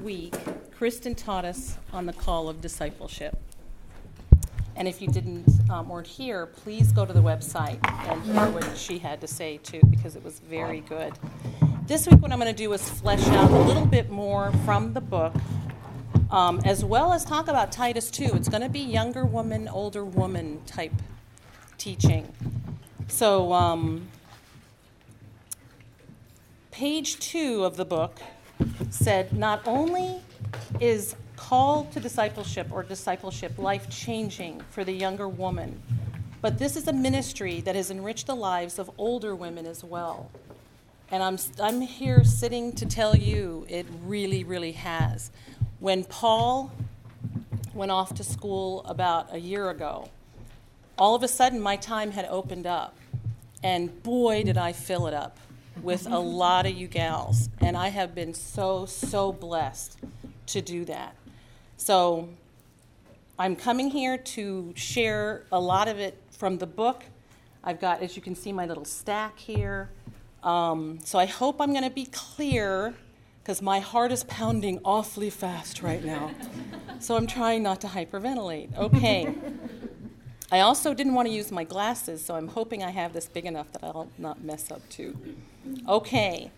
week, Kristen taught us on the call of discipleship. And if you weren't here, please go to the website and hear what she had to say too, because it was very good. This week what I'm going to do is flesh out a little bit more from the book, as well as talk about Titus 2. It's going to be younger woman, older woman type teaching. So page 2 of the book said, not only is call to discipleship or discipleship life-changing for the younger woman, but this is a ministry that has enriched the lives of older women as well. And I'm here sitting to tell you it really, really has. When Paul went off to school about a year ago, all of a sudden my time had opened up. And boy, did I fill it up with a lot of you gals. And I have been so, so blessed to do that. So I'm coming here to share a lot of it from the book. I've got, as you can see, my little stack here. So I hope I'm going to be clear, because my heart is pounding awfully fast right now. So I'm trying not to hyperventilate. Okay. I also didn't want to use my glasses, so I'm hoping I have this big enough that I'll not mess up too. Okay.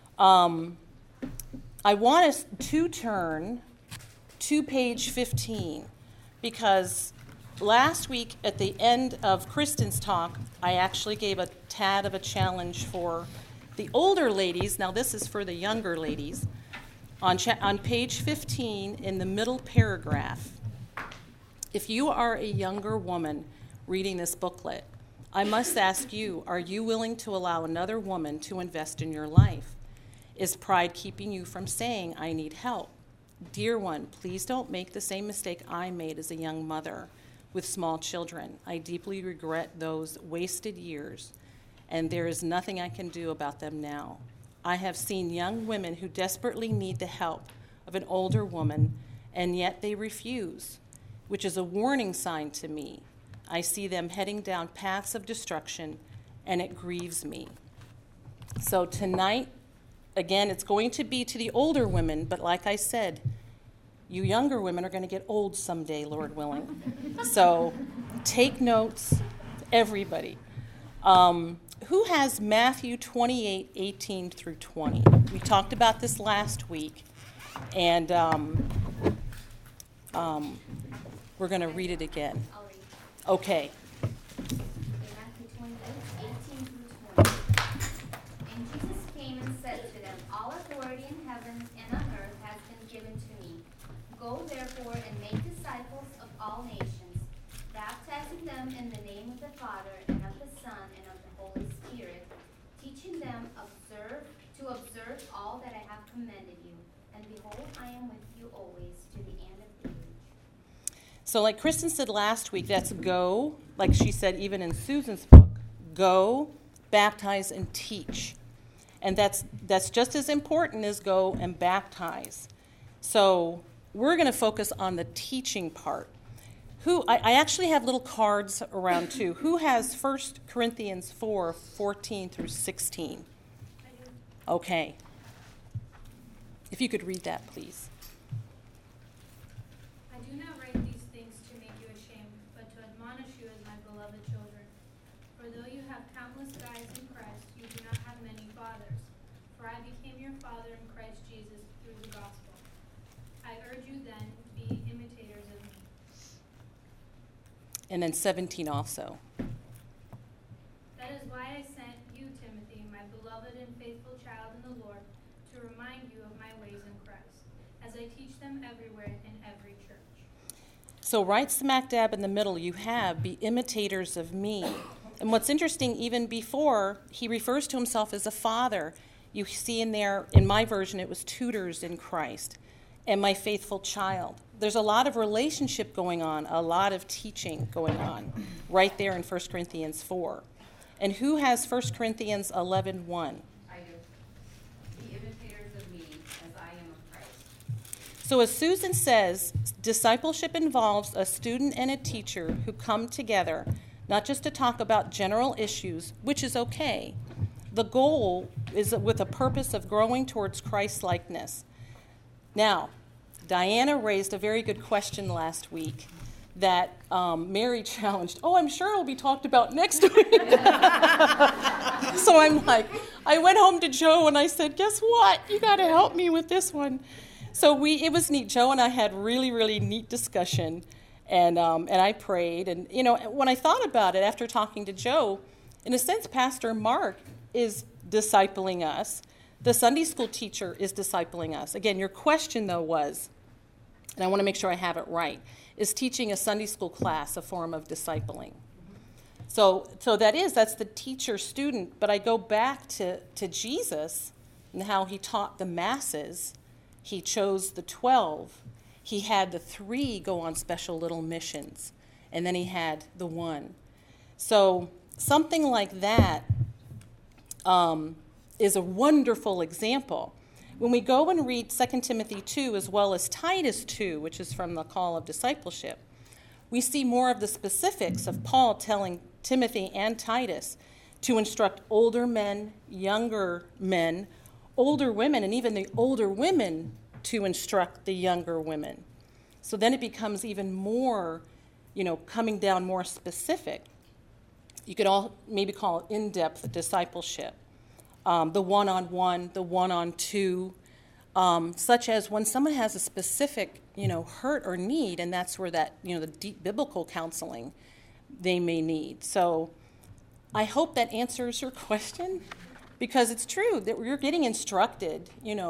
I want us to turn to page 15, because last week at the end of Kristen's talk, I actually gave a tad of a challenge for the older ladies. Now this is for the younger ladies. On page 15 in the middle paragraph, if you are a younger woman reading this booklet, I must ask you, are you willing to allow another woman to invest in your life? Is pride keeping you from saying, I need help? Dear one, please don't make the same mistake I made as a young mother with small children. I deeply regret those wasted years, and there is nothing I can do about them now. I have seen young women who desperately need the help of an older woman, and yet they refuse, which is a warning sign to me. I see them heading down paths of destruction, and it grieves me. So tonight, again, it's going to be to the older women, but like I said, you younger women are going to get old someday, Lord willing. So take notes, everybody. Who has Matthew 28:18 through 20? We talked about this last week, and we're going to read it again. Okay. Matthew 28:18 through 20. And Jesus came and said to them, all authority in heaven and on earth has been given to me. Go therefore and make disciples of all nations, baptizing them in the name of the Father and of the Son and of the Holy Spirit, teaching them to observe all that I have commanded you. And behold, I am with you always to the end of the age. So like Kristen said last week, that's go, like she said even in Susan's book, go, baptize, and teach. And that's just as important as go and baptize. So we're going to focus on the teaching part. I actually have little cards around too. Who has 1 Corinthians 4:14 through 16? I do. Okay. If you could read that, please. I do not write these things to make you ashamed, but to admonish you as my beloved children. For though you have countless guides in Christ, you do not have many fathers. For I became your father in Christ Jesus through the gospel. I urge you then, be imitators of me. And then 17 also. That is why I sent you, Timothy, my beloved and faithful child in the Lord, to remind you of my ways in Christ, as I teach them everywhere in every church. So right smack dab in the middle, you have be imitators of me. And what's interesting, even before, he refers to himself as a father. You see in there, in my version, it was tutors in Christ, and my faithful child. There's a lot of relationship going on, a lot of teaching going on, right there in 1 Corinthians 4. And who has 1 Corinthians 11:1? I do. Be imitators of me as I am of Christ. So as Susan says, discipleship involves a student and a teacher who come together, not just to talk about general issues, which is okay. The goal is with a purpose of growing towards Christ-likeness. Now, Diana raised a very good question last week that Mary challenged. Oh, I'm sure it'll be talked about next week. So I'm like, I went home to Joe and I said, guess what? You got to help me with this one. So it was neat. Joe and I had really, really neat discussion, and I prayed. And, you know, when I thought about it after talking to Joe, in a sense, Pastor Mark is discipling us. The Sunday school teacher is discipling us. Again, your question, though, was, and I want to make sure I have it right, is teaching a Sunday school class a form of discipling? So that's the teacher-student, but I go back to Jesus and how he taught the masses. He chose the 12. He had the 3 go on special little missions, and then he had the 1. So something like that is a wonderful example. When we go and read 2 Timothy 2 as well as Titus 2, which is from the call of discipleship, we see more of the specifics of Paul telling Timothy and Titus to instruct older men, younger men, older women, and even the older women to instruct the younger women. So then it becomes even more, coming down more specific. You could all maybe call it in-depth discipleship. The one-on-one, the one-on-two, such as when someone has a specific, hurt or need, and that's where that, the deep biblical counseling they may need. So I hope that answers your question, because it's true that you're getting instructed.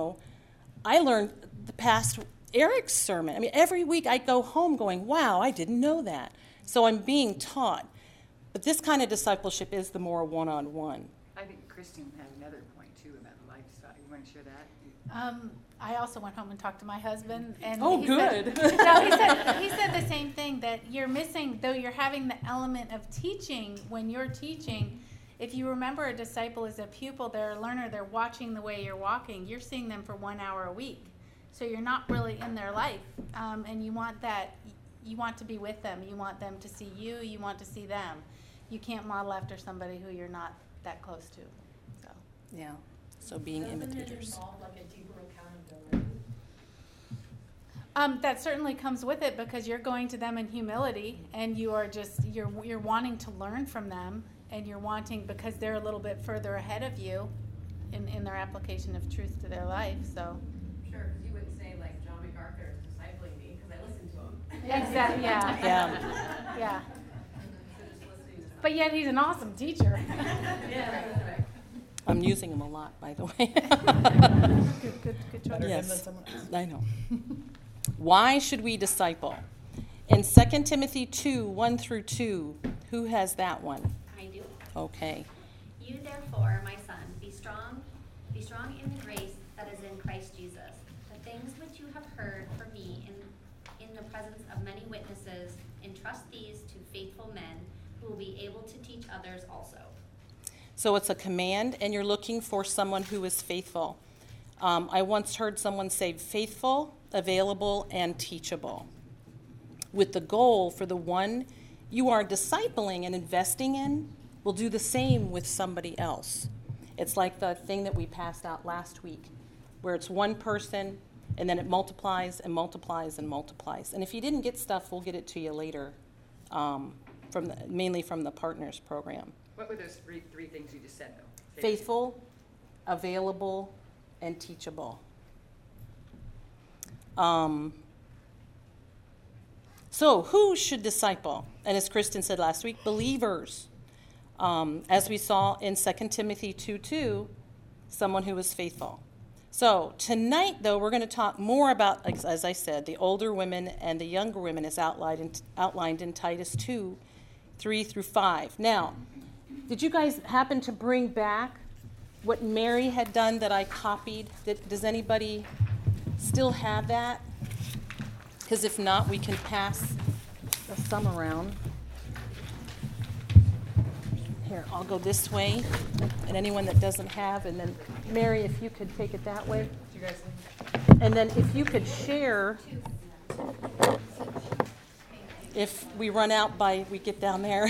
I learned the past Eric's sermon. I mean, every week I go home going, wow, I didn't know that. So I'm being taught. But this kind of discipleship is the more one-on-one. I think Kristen had another point, too, about the lifestyle. You want to share that? I also went home and talked to my husband. And he good. He said the same thing, that you're missing, though you're having the element of teaching when you're teaching. If you remember, a disciple is a pupil, they're a learner, they're watching the way you're walking. You're seeing them for 1 hour a week. So you're not really in their life. And you want to be with them. You want them to see you. You want to see them. You can't model after somebody who you're not that close to. So yeah. So being imitators. Doesn't it involve like a deeper accountability? That certainly comes with it, because you're going to them in humility, and you are you're wanting to learn from them, and you're wanting, because they're a little bit further ahead of you in their application of truth to their life. So Sure, because you wouldn't say like John MacArthur is discipling me because I listened to him. exactly, yeah. So just listening to But yet he's an awesome teacher. yeah, right. I'm using them a lot, by the way. Good choice. Yes, I know. Why should we disciple? In 2 Timothy 2, 1 through 2, who has that one? I do. Okay. You therefore, my son, be strong in the grace that is in Christ Jesus. The things which you have heard from me in the presence of many witnesses, entrust these to faithful men who will be able to teach others also. So it's a command, and you're looking for someone who is faithful. I once heard someone say faithful, available, and teachable, with the goal for the one you are discipling and investing in will do the same with somebody else. It's like the thing that we passed out last week, where it's one person, and then it multiplies and multiplies and multiplies. And if you didn't get stuff, we'll get it to you later, mainly from the Partners program. What were those three things you just said, though? Faithful, available, and teachable. So who should disciple? And as Kristen said last week, believers. As we saw in 2 Timothy 2:2, someone who is faithful. So tonight, though, we're going to talk more about, as I said, the older women and the younger women as outlined in Titus 2, 3 through 5. Now, did you guys happen to bring back what Mary had done that I copied? Does anybody still have that? Because if not, we can pass some around. Here, I'll go this way, and anyone that doesn't have, and then Mary, if you could take it that way. You guys, And then if you could share, if we run out we get down there.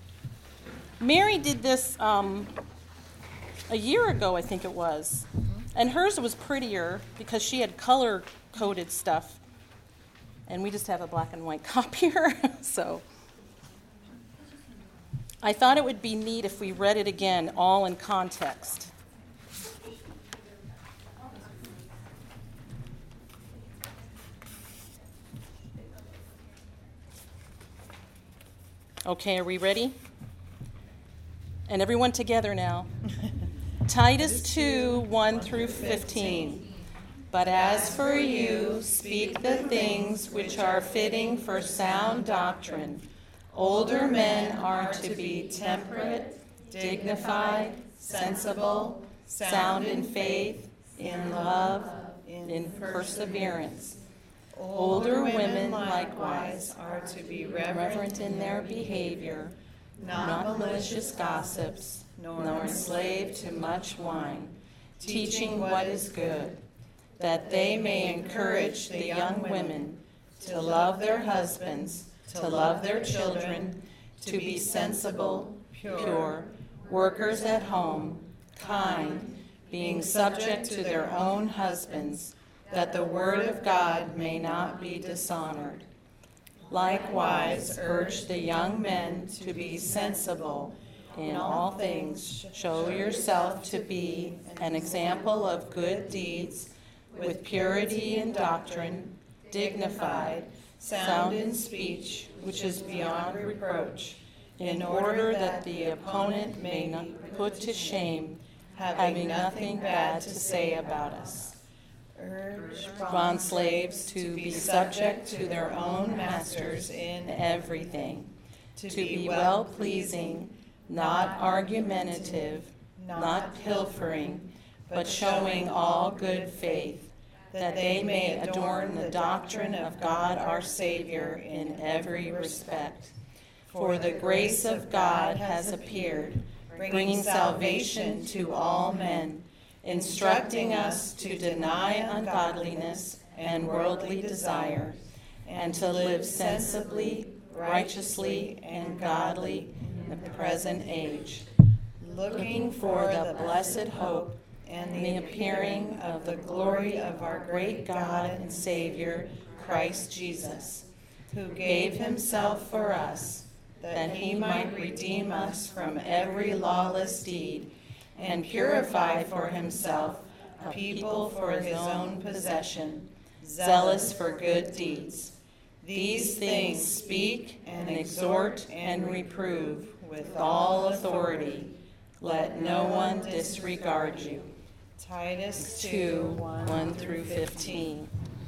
Mary did this a year ago, I think it was. And hers was prettier because she had color-coded stuff. And we just have a black and white copier, so. I thought it would be neat if we read it again, all in context. Okay, are we ready? And everyone together now. Titus 2, 1 through 15. But as for you, speak the things which are fitting for sound doctrine. Older men are to be temperate, dignified, sensible, sound in faith, in love, in perseverance. Older women likewise are to be reverent in their behavior, not malicious gossips, nor enslaved to much wine, teaching what is good, that they may encourage the young women to love their husbands, to love their children, to be sensible, pure, workers at home, kind, being subject to their own husbands, that the word of God may not be dishonored. Likewise, urge the young men to be sensible in all things. Show yourself to be an example of good deeds, with purity in doctrine, dignified, sound in speech, which is beyond reproach, in order that the opponent may not be put to shame, having nothing bad to say about us. Urge bondslaves to be subject to their own masters in everything, to be well-pleasing, not argumentative, not pilfering, but showing all good faith, that they may adorn the doctrine of God our Savior in every respect. For the grace of God has appeared, bringing salvation to all men, instructing us to deny ungodliness and worldly desire, and to live sensibly, righteously, and godly in the present age, looking for the blessed hope and the appearing of the glory of our great God and Savior, Christ Jesus, who gave himself for us, that he might redeem us from every lawless deed, and purify for himself a people for his own possession, zealous for good deeds. These things speak and exhort and reprove with all authority. Let no one disregard you. Titus 2, 1 through 15.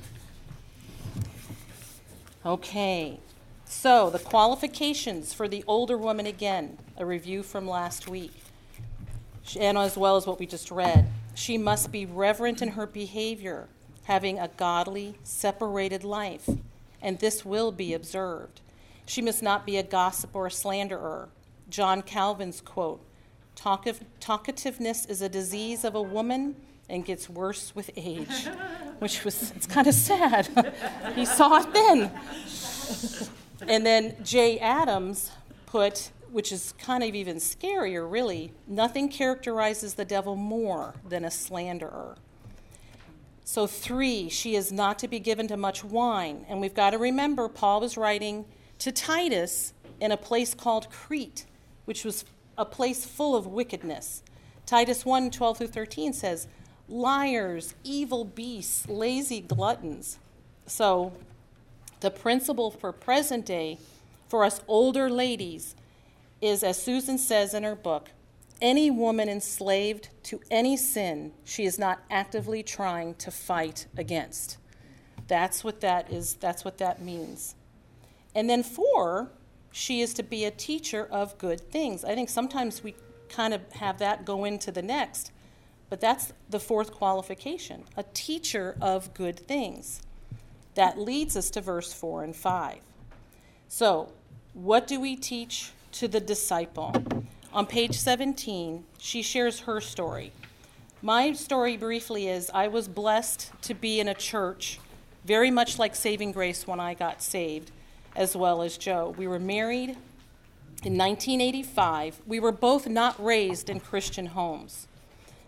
Okay, so the qualifications for the older woman again, a review from last week, and as well as what we just read. She must be reverent in her behavior, having a godly, separated life, and this will be observed. She must not be a gossip or a slanderer. John Calvin's quote, "Talkativeness is a disease of a woman and gets worse with age," which was, it's kind of sad. He saw it then. And then Jay Adams put, which is kind of even scarier, really, nothing characterizes the devil more than a slanderer. So 3, she is not to be given to much wine. And we've got to remember, Paul was writing to Titus in a place called Crete, which was a place full of wickedness. Titus 1, 12 through 13 says, liars, evil beasts, lazy gluttons. So the principle for present day, for us older ladies, is, as Susan says in her book, any woman enslaved to any sin she is not actively trying to fight against. That's what that is. That's what that means. And then 4, she is to be a teacher of good things. I think sometimes we kind of have that go into the next, but that's the 4th qualification, a teacher of good things. That leads us to verse 4 and 5. So, what do we teach to the disciple? On page 17, she shares her story. My story briefly is I was blessed to be in a church very much like Saving Grace when I got saved, as well as Joe. We were married in 1985. We were both not raised in Christian homes.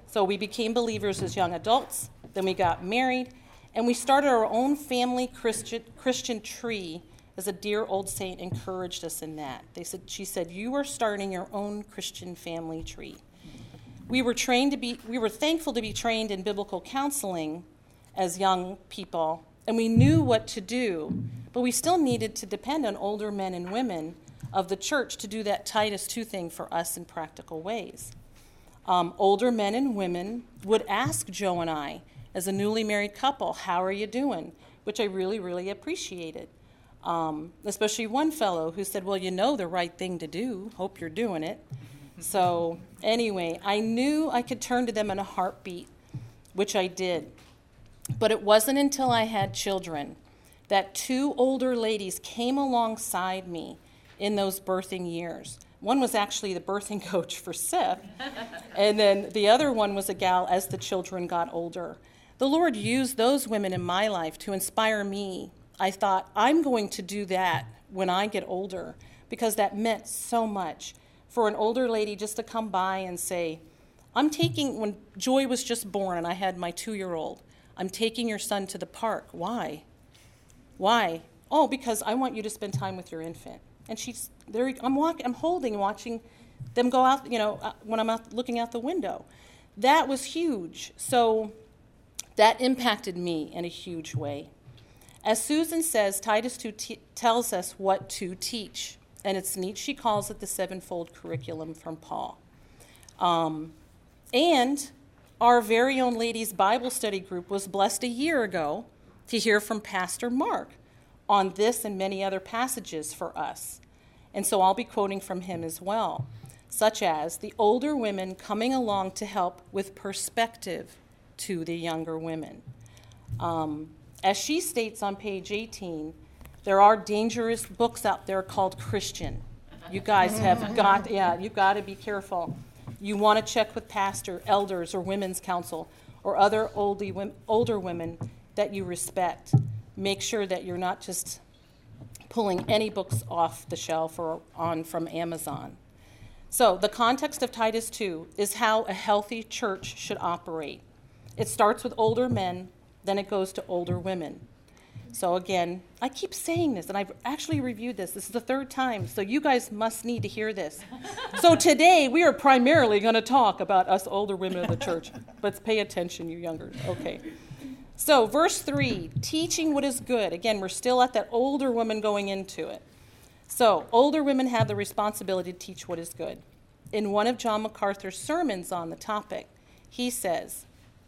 So we became believers as young adults, then we got married, and we started our own family Christian tree, as a dear old saint encouraged us in that. She said, you are starting your own Christian family tree. We were thankful to be trained in biblical counseling as young people, and we knew what to do, but we still needed to depend on older men and women of the church to do that Titus 2 thing for us in practical ways. Older men and women would ask Joe and I, as a newly married couple, how are you doing? Which I really, really appreciated. Especially one fellow who said, well, you know the right thing to do. Hope you're doing it. So anyway, I knew I could turn to them in a heartbeat, which I did. But it wasn't until I had children that 2 older ladies came alongside me in those birthing years. One was actually the birthing coach for Seth, and then the other one was a gal as the children got older. The Lord used those women in my life to inspire me. I thought, I'm going to do that when I get older, because that meant so much for an older lady just to come by and say, when Joy was just born and I had my 2-year-old, I'm taking your son to the park. Why? Why? Oh, because I want you to spend time with your infant. And she's there. I'm watching them go out, when I'm out looking out the window. That was huge. So that impacted me in a huge way. As Susan says, Titus 2 tells us what to teach. And it's neat. She calls it the 7-fold curriculum from Paul. And our very own ladies' Bible study group was blessed a year ago to hear from Pastor Mark on this and many other passages for us. And so I'll be quoting from him as well, such as the older women coming along to help with perspective to the younger women. As she states on page 18, there are dangerous books out there called Christian. You guys have you've got to be careful. You want to check with pastor, elders, or women's council, or other older women that you respect. Make sure that you're not just pulling any books off the shelf or on from Amazon. So the context of Titus 2 is how a healthy church should operate. It starts with older men, then it goes to older women. So again, I keep saying this, and I've actually reviewed this. This is the 3rd time, so you guys must need to hear this. So today, we are primarily going to talk about us older women of the church. But pay attention, you younger. Okay. So verse 3, teaching what is good. Again, we're still at that older woman going into it. So older women have the responsibility to teach what is good. In one of John MacArthur's sermons on the topic, he says,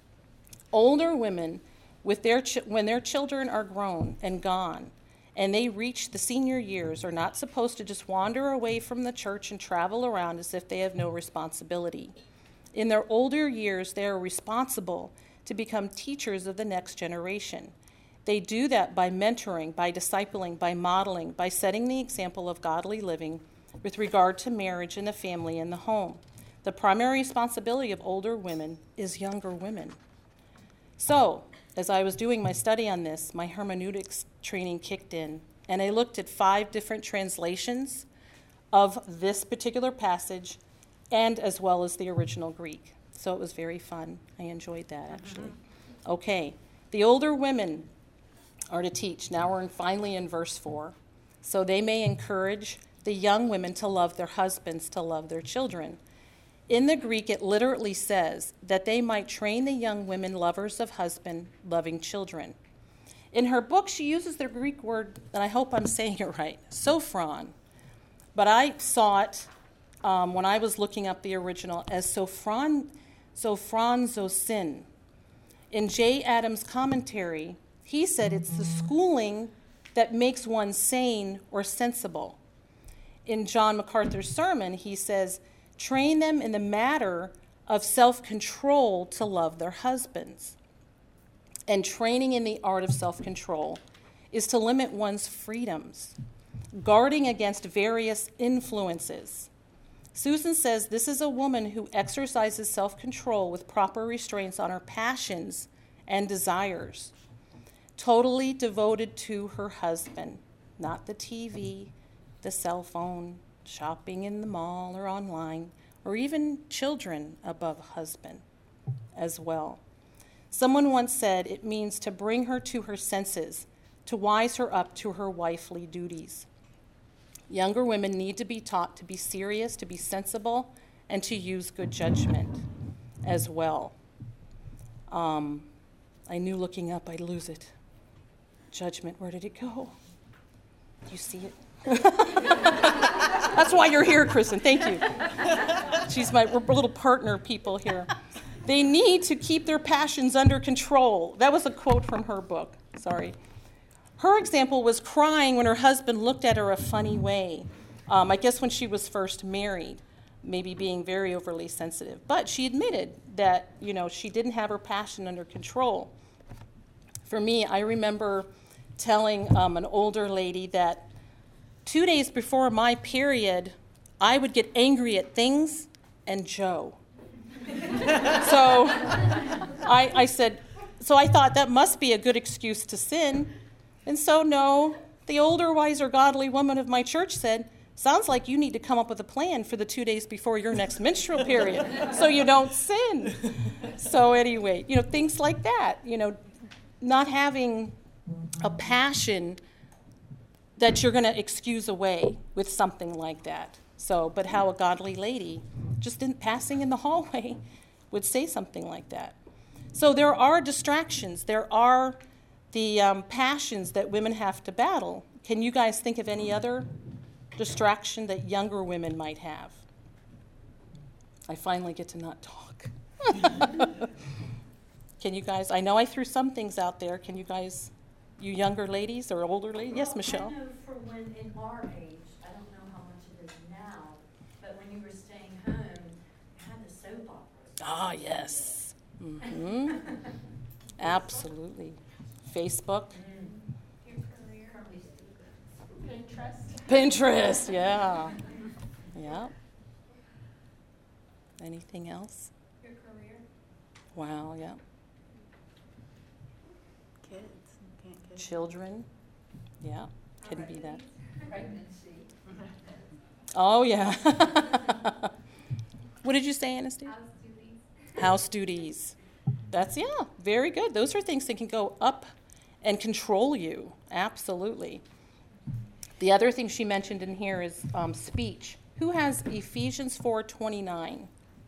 older women, when their children are grown and gone, and they reach the senior years, are not supposed to just wander away from the church and travel around as if they have no responsibility. In their older years, they are responsible to become teachers of the next generation. They do that by mentoring, by discipling, by modeling, by setting the example of godly living with regard to marriage and the family and the home. The primary responsibility of older women is younger women. So, as I was doing my study on this, my hermeneutics training kicked in, and I looked at 5 different translations of this particular passage, and as well as the original Greek. So it was very fun. I enjoyed that, actually. Okay, the older women are to teach. Now we're finally in verse 4. So they may encourage the young women to love their husbands, to love their children. In the Greek, it literally says that they might train the young women lovers of husband, loving children. In her book, she uses the Greek word, and I hope I'm saying it right, sophron. But I saw it when I was looking up the original as sophronzosin. In J. Adams' commentary, he said it's the schooling that makes one sane or sensible. In John MacArthur's sermon, he says, train them in the matter of self-control to love their husbands. And training in the art of self-control is to limit one's freedoms, guarding against various influences. Susan says this is a woman who exercises self-control with proper restraints on her passions and desires, totally devoted to her husband, not the TV, the cell phone, shopping in the mall or online, or even children above husband. as well. Someone once said it means to bring her to her senses, to wise her up to her wifely duties. Younger women need to be taught to be serious, to be sensible, and to use good judgment as well. I knew looking up I'd lose it. Judgment, where did it go? Do you see it? That's why you're here, Kristen. Thank you. We're little partner people here. They need to keep their passions under control. That was a quote from her book. Sorry. Her example was crying when her husband looked at her a funny way. I guess when she was first married, maybe being very overly sensitive. But she admitted that, she didn't have her passion under control. For me, I remember telling an older lady that 2 days before my period, I would get angry at things and Joe. So I said, so I thought that must be a good excuse to sin. And so no, the older, wiser, godly woman of my church said, sounds like you need to come up with a plan for the 2 days before your next menstrual period so you don't sin. So anyway, things like that, not having a passion that you're going to excuse away with something like that. So, but how a godly lady, just passing in the hallway, would say something like that. So there are distractions. There are the passions that women have to battle. Can you guys think of any other distraction that younger women might have? I finally get to not talk. Can you guys, I know I threw some things out there. Can you guys, you younger ladies or older ladies? Yes, Michelle. I know for when in our age, I don't know how much it is now, but when you were staying home, you had the soap operas. Ah, yes. Mm-hmm. Absolutely. Facebook. Your career. Pinterest, yeah. Yeah. Anything else? Your career. Wow, yeah. Kids. You can't kids. Children, yeah, can be that. Pregnancy. Oh, yeah. What did you say, Anastasia? House duties. House duties. That's, yeah, very good. Those are things that can go up and control you, absolutely. The other thing she mentioned in here is speech. Who has Ephesians 4:29?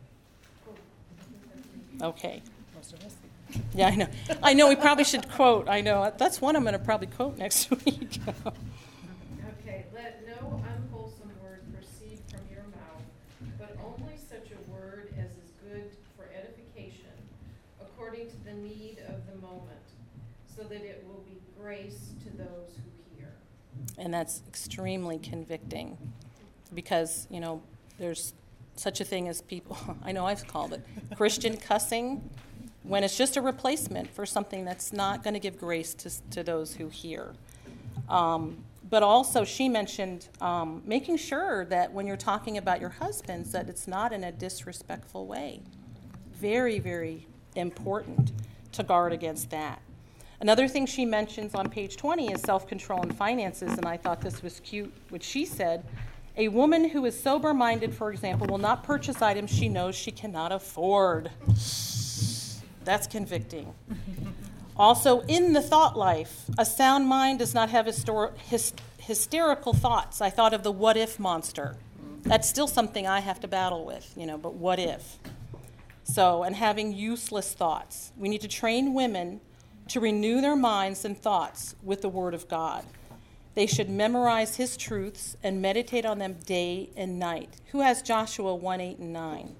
Okay. Yeah, I know. I know we probably should quote. I know. That's one I'm going to probably quote next week. Okay, let no unwholesome word proceed from your mouth, but only such a word as is good for edification, according to the need of the moment, so that it will be grace to those who hear. And that's extremely convicting because, there's such a thing as people, I know I've called it, Christian cussing, when it's just a replacement for something that's not going to give grace to those who hear. But also she mentioned making sure that when you're talking about your husbands that it's not in a disrespectful way. Very, very important to guard against that. Another thing she mentions on page 20 is self-control and finances, and I thought this was cute, which she said, a woman who is sober-minded, for example, will not purchase items she knows she cannot afford. That's convicting. Also, in the thought life, a sound mind does not have hysterical thoughts. I thought of the what-if monster. That's still something I have to battle with, but what if? So, and having useless thoughts. We need to train women to renew their minds and thoughts with the Word of God. They should memorize His truths and meditate on them day and night. Who has Joshua 1:8 and 9?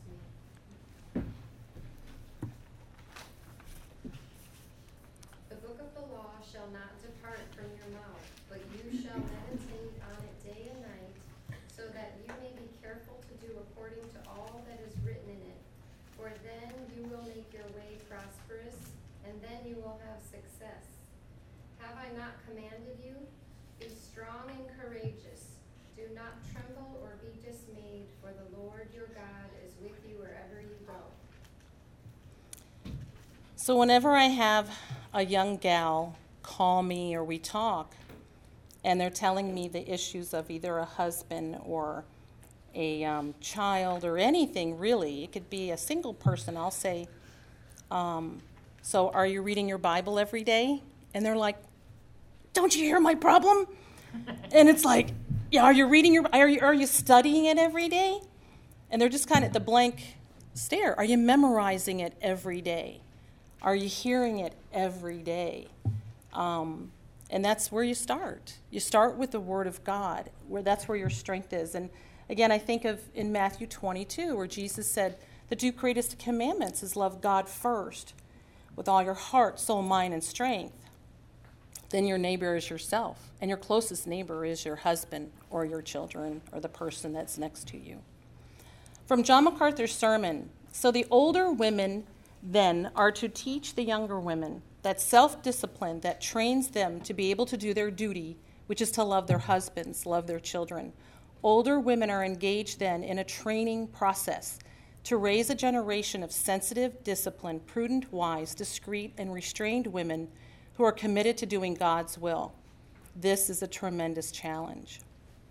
The book of the law shall not depart from your mouth, but you shall meditate on it day and night, so that you may be careful to do according to all that is written in it. For then you will make your way prosperous, and then you will have success. Have I not commanded you? Be strong and courageous. Do not tremble or be dismayed, for the Lord your God is with you wherever you go. So whenever I have a young gal call me or we talk, and they're telling me the issues of either a husband or a child or anything really, it could be a single person, I'll say, So are you reading your Bible every day? And they're like, don't you hear my problem? And it's like, yeah, are you studying it every day? And they're just kind of the blank stare. Are you memorizing it every day? Are you hearing it every day? And that's where you start. You start with the Word of God, that's where your strength is. And again, I think of in Matthew 22, where Jesus said, the two greatest commandments is love God first with all your heart, soul, mind, and strength. Then your neighbor is yourself, and your closest neighbor is your husband or your children or the person that's next to you. From John MacArthur's sermon, so the older women then are to teach the younger women that self-discipline that trains them to be able to do their duty, which is to love their husbands, love their children. Older women are engaged then in a training process to raise a generation of sensitive, disciplined, prudent, wise, discreet, and restrained women who are committed to doing God's will. This is a tremendous challenge.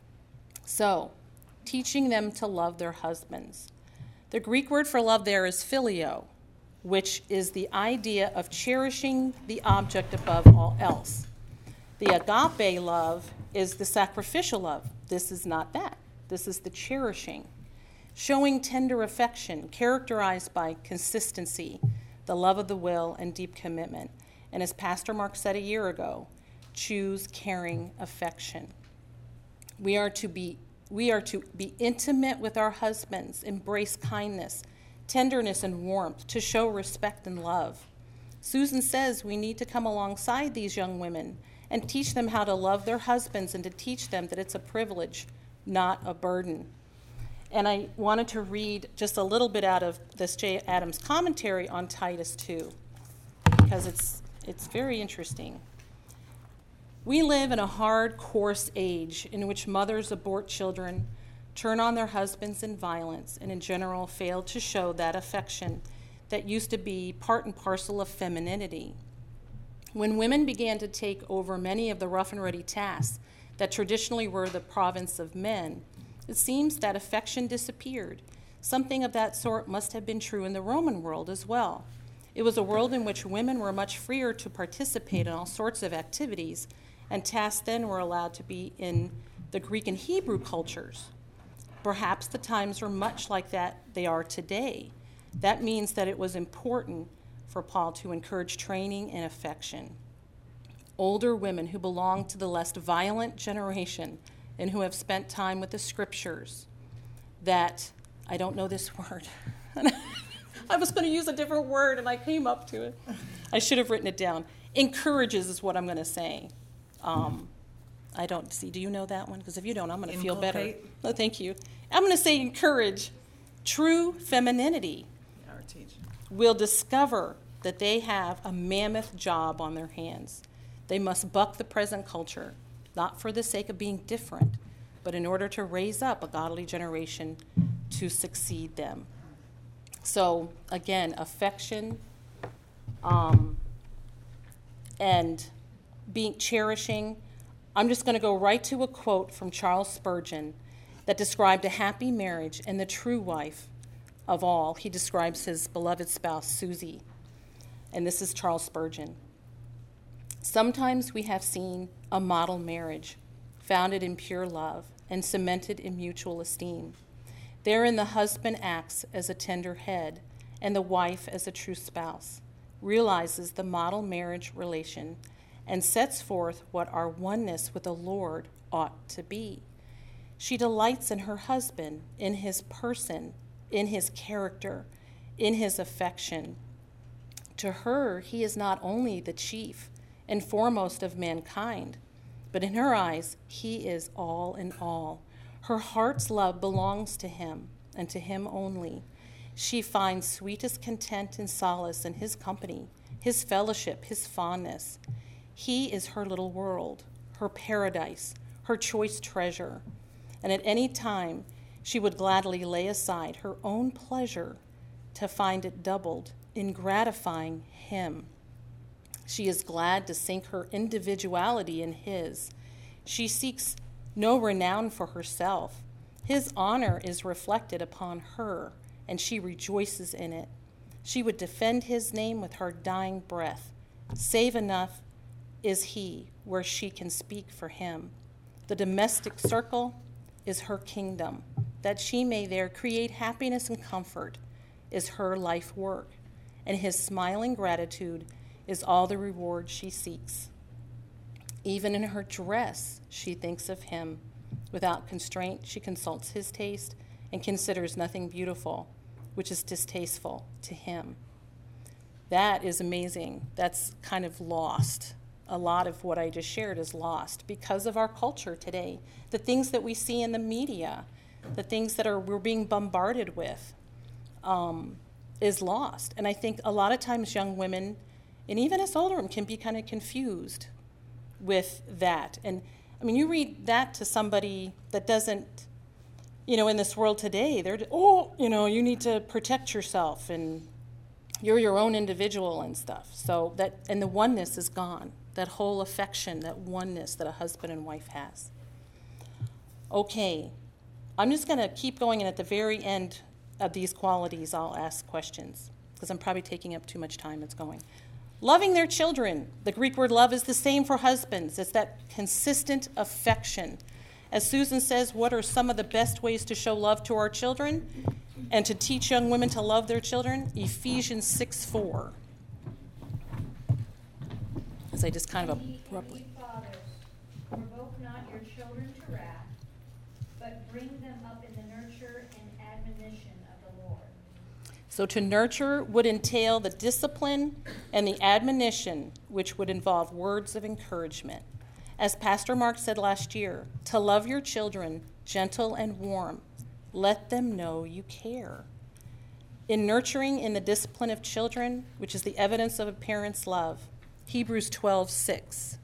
So, teaching them to love their husbands. The Greek word for love there is phileo, which is the idea of cherishing the object above all else. The agape love is the sacrificial love. This is not that. This is the cherishing. Showing tender affection, characterized by consistency, the love of the will, and deep commitment. And as Pastor Mark said a year ago, choose caring affection. We are to be intimate with our husbands, embrace kindness, tenderness, and warmth, to show respect and love. Susan says we need to come alongside these young women and teach them how to love their husbands and to teach them that it's a privilege, not a burden. And I wanted to read just a little bit out of this J. Adams commentary on Titus 2, because it's very interesting. We live in a hard, coarse age in which mothers abort children, turn on their husbands in violence, and in general fail to show that affection that used to be part and parcel of femininity. When women began to take over many of the rough and ready tasks that traditionally were the province of men, it seems that affection disappeared. Something of that sort must have been true in the Roman world as well. It was a world in which women were much freer to participate in all sorts of activities, and tasks then were allowed to be in the Greek and Hebrew cultures. Perhaps the times were much like that they are today. That means that it was important for Paul to encourage training and affection. Older women who belong to the less violent generation and who have spent time with the scriptures that, I don't know this word. I was going to use a different word and I came up to it. I should have written it down. Encourages is what I'm going to say. I don't see. Do you know that one? Because if you don't, I'm going to feel better. Oh, thank you. I'm going to say encourage. True femininity will discover that they have a mammoth job on their hands. They must buck the present culture, not for the sake of being different, but in order to raise up a godly generation to succeed them. So, again, affection and cherishing. I'm just going to go right to a quote from Charles Spurgeon that described a happy marriage and the true wife of all. He describes his beloved spouse, Susie. And this is Charles Spurgeon. Sometimes we have seen a model marriage founded in pure love and cemented in mutual esteem. Therein the husband acts as a tender head, and the wife as a true spouse, realizes the model marriage relation, and sets forth what our oneness with the Lord ought to be. She delights in her husband, in his person, in his character, in his affection. To her, he is not only the chief and foremost of mankind, but in her eyes, he is all in all. Her heart's love belongs to him, and to him only. She finds sweetest content and solace in his company, his fellowship, his fondness. He is her little world, her paradise, her choice treasure. And at any time, she would gladly lay aside her own pleasure to find it doubled in gratifying him. She is glad to sink her individuality in his. She seeks no renown for herself. His honor is reflected upon her, and she rejoices in it. She would defend his name with her dying breath. Save enough is he where she can speak for him. The domestic circle is her kingdom, that she may there create happiness and comfort is her life work, and his smiling gratitude is all the reward she seeks. Even in her dress, she thinks of him. Without constraint, she consults his taste and considers nothing beautiful, which is distasteful to him. That is amazing. That's kind of lost. A lot of what I just shared is lost because of our culture today. The things that we see in the media, the things that we're being bombarded with, is lost. And I think a lot of times young women, and even us older women, can be kind of confused with that. And I mean, you read that to somebody that doesn't, in this world today, they're, you need to protect yourself and you're your own individual and stuff. So and the oneness is gone. That whole affection, that oneness that a husband and wife has. Okay, I'm just going to keep going, and at the very end of these qualities, I'll ask questions, because I'm probably taking up too much time. It's going. Loving their children. The Greek word love is the same for husbands. It's that consistent affection. As Susan says, what are some of the best ways to show love to our children and to teach young women to love their children? Ephesians 6:4. As I just kind of abruptly. Ye fathers, provoke not your children to wrath, but bring them up in the nurture and admonition of the Lord. So to nurture would entail the discipline and the admonition, which would involve words of encouragement. As Pastor Mark said last year, to love your children gentle and warm. Let them know you care. In nurturing in the discipline of children, which is the evidence of a parent's love, Hebrews 12:6.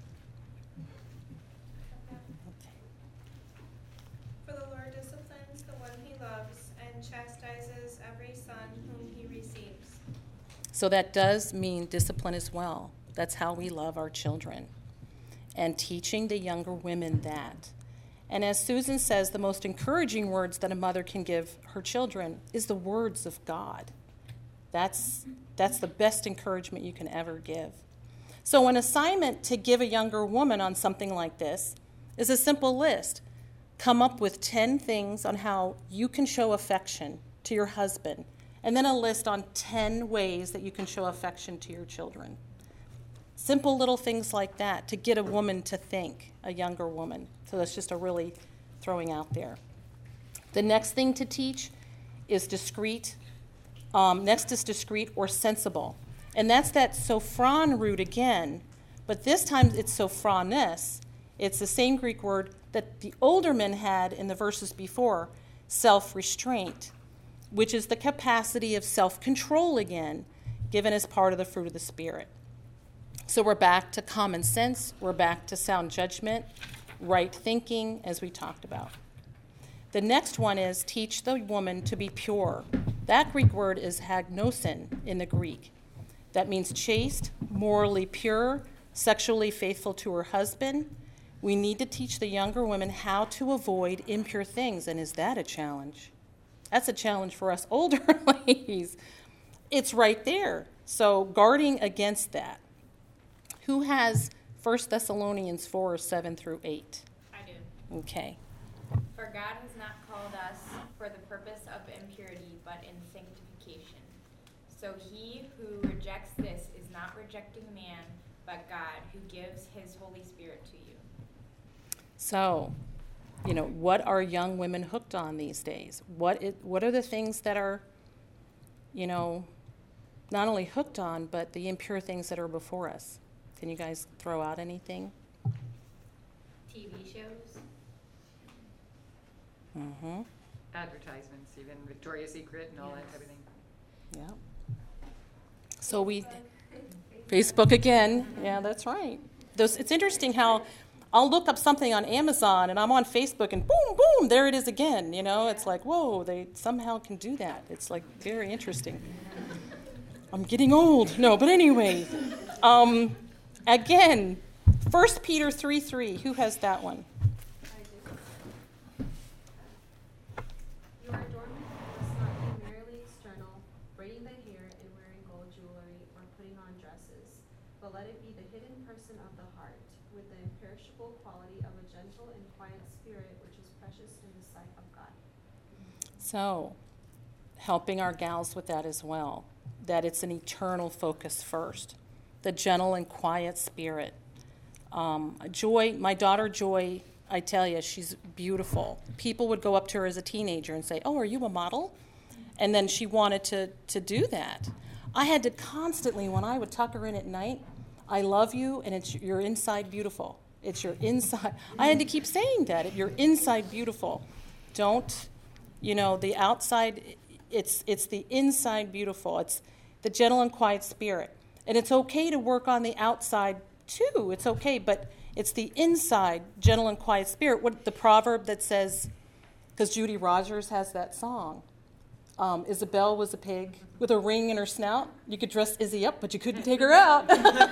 For the Lord disciplines the one he loves and chastises every son whom he receives. So that does mean discipline as well. That's how we love our children. And teaching the younger women that. And as Susan says, the most encouraging words that a mother can give her children is the words of God. That's the best encouragement you can ever give. So an assignment to give a younger woman on something like this is a simple list. Come up with 10 things on how you can show affection to your husband, and then a list on 10 ways that you can show affection to your children. Simple little things like that to get a woman to think, a younger woman. So that's just a really throwing out there. The next thing to teach is discreet. Next is discreet or sensible. And that's that sophron root again, but this time it's sophronis. It's the same Greek word that the older men had in the verses before, self-restraint, which is the capacity of self-control again, given as part of the fruit of the Spirit. So we're back to common sense, we're back to sound judgment, right thinking, as we talked about. The next one is teach the woman to be pure. That Greek word is hagnosin in the Greek. That means chaste, morally pure, sexually faithful to her husband. We need to teach the younger women how to avoid impure things. And is that a challenge? That's a challenge for us older ladies. It's right there. So guarding against that. Who has 1 Thessalonians 4:7-8? I do. Okay. For God has not called us for the purpose of impurity, but in sanctification. So he who rejects this is not rejecting man, but God, who gives his Holy Spirit to you. So, what are young women hooked on these days? What are the things that are, not only hooked on, but the impure things that are before us? Can you guys throw out anything? TV shows. Mm-hmm. Advertisements, even Victoria's Secret and all that, everything. Yeah. So Facebook again. Yeah, that's right. It's interesting how I'll look up something on Amazon and I'm on Facebook and boom, boom, there it is again. It's like, whoa, they somehow can do that. It's like very interesting. I'm getting old. No, but anyway. Again, 1 Peter 3:3. Who has that one? Your adornment must not be merely external, braiding the hair and wearing heart, with the imperishable quality of a gentle and quiet spirit, which is precious in the sight of God. So, helping our gals with that as well, that it's an eternal focus first, the gentle and quiet spirit. Joy, my daughter Joy, I tell you, she's beautiful. People would go up to her as a teenager and say, "Oh, are you a model?" And then she wanted to do that. I had to constantly, when I would tuck her in at night, "I love you, and you're inside beautiful. It's your inside." I had to keep saying that. You're inside beautiful. Don't, the outside, it's the inside beautiful. It's the gentle and quiet spirit. And it's okay to work on the outside too. It's okay, but it's the inside gentle and quiet spirit. What the proverb that says, because Judy Rogers has that song, Isabel was a pig with a ring in her snout. You could dress Izzy up, but you couldn't take her out.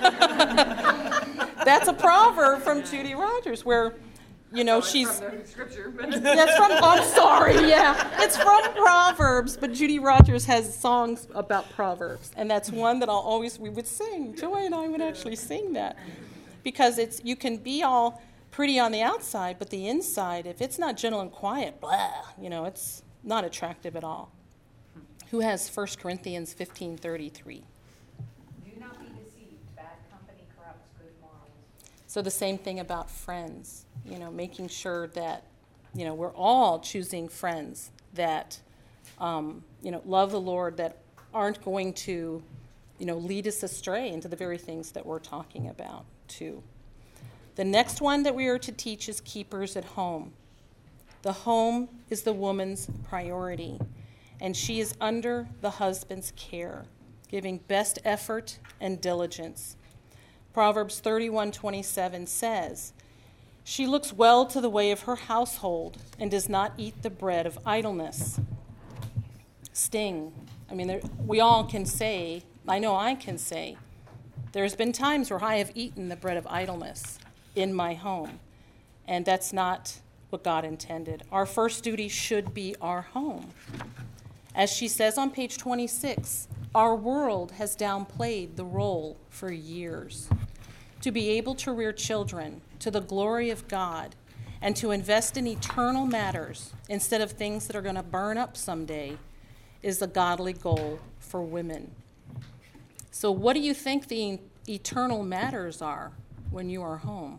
That's a proverb from Judy Rogers where, she's... From the scripture. That's from, I'm sorry, yeah. It's from Proverbs, but Judy Rogers has songs about Proverbs. And that's one that we would sing. Joy and I would actually sing that. Because you can be all pretty on the outside, but the inside, if it's not gentle and quiet, blah, it's not attractive at all. Who has 1 Corinthians 15:33? Do not be deceived. Bad company corrupts good morals. So the same thing about friends, making sure that, we're all choosing friends that, love the Lord, that aren't going to, lead us astray into the very things that we're talking about too. The next one that we are to teach is keepers at home. The home is the woman's priority, and she is under the husband's care, giving best effort and diligence. Proverbs 31:27 says, "She looks well to the way of her household and does not eat the bread of idleness." Sting. We all can say, I know I can say, there's been times where I have eaten the bread of idleness in my home, and that's not what God intended. Our first duty should be our home. As she says on page 26, our world has downplayed the role for years. To be able to rear children to the glory of God and to invest in eternal matters instead of things that are going to burn up someday is a godly goal for women. So what do you think the eternal matters are when you are home?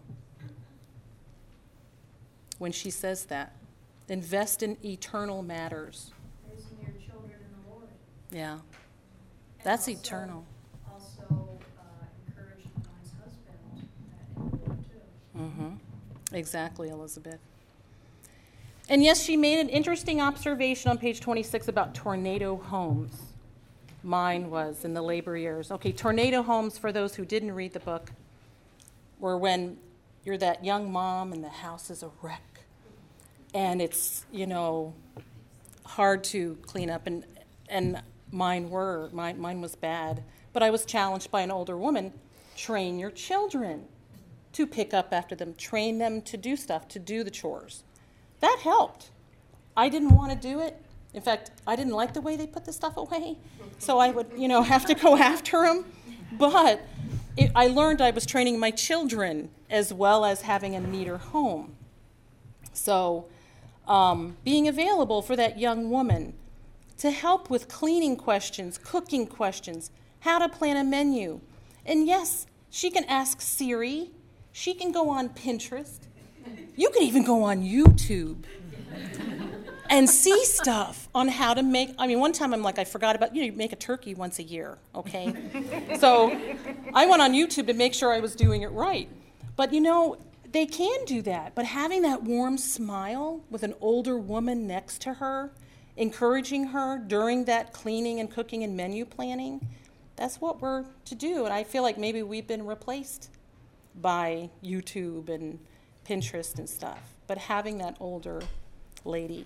When she says that, invest in eternal matters. Raising your children in the Lord. Yeah, And that's also- eternal. Also, encourage the nice husband in the Lord too. Mm-hmm. Exactly, Elizabeth. And yes, she made an interesting observation on page 26 about tornado homes. Mine was in the labor years. Okay, tornado homes, for those who didn't read the book, were when you're that young mom and the house is a wreck. And it's, hard to clean up. And mine was bad. But I was challenged by an older woman, train your children to pick up after them. Train them to do stuff, to do the chores. That helped. I didn't want to do it. In fact, I didn't like the way they put the stuff away, so I would, have to go after them. But I learned I was training my children as well as having a neater home. So being available for that young woman to help with cleaning questions, cooking questions, how to plan a menu. And yes, she can ask Siri. She can go on Pinterest. You can even go on YouTube and see stuff on how to make, one time I'm like, I forgot about, you make a turkey once a year, okay? So I went on YouTube to make sure I was doing it right. But they can do that. But having that warm smile with an older woman next to her, encouraging her during that cleaning and cooking and menu planning, that's what we're to do. And I feel like maybe we've been replaced by YouTube and Pinterest and stuff. But having that older lady.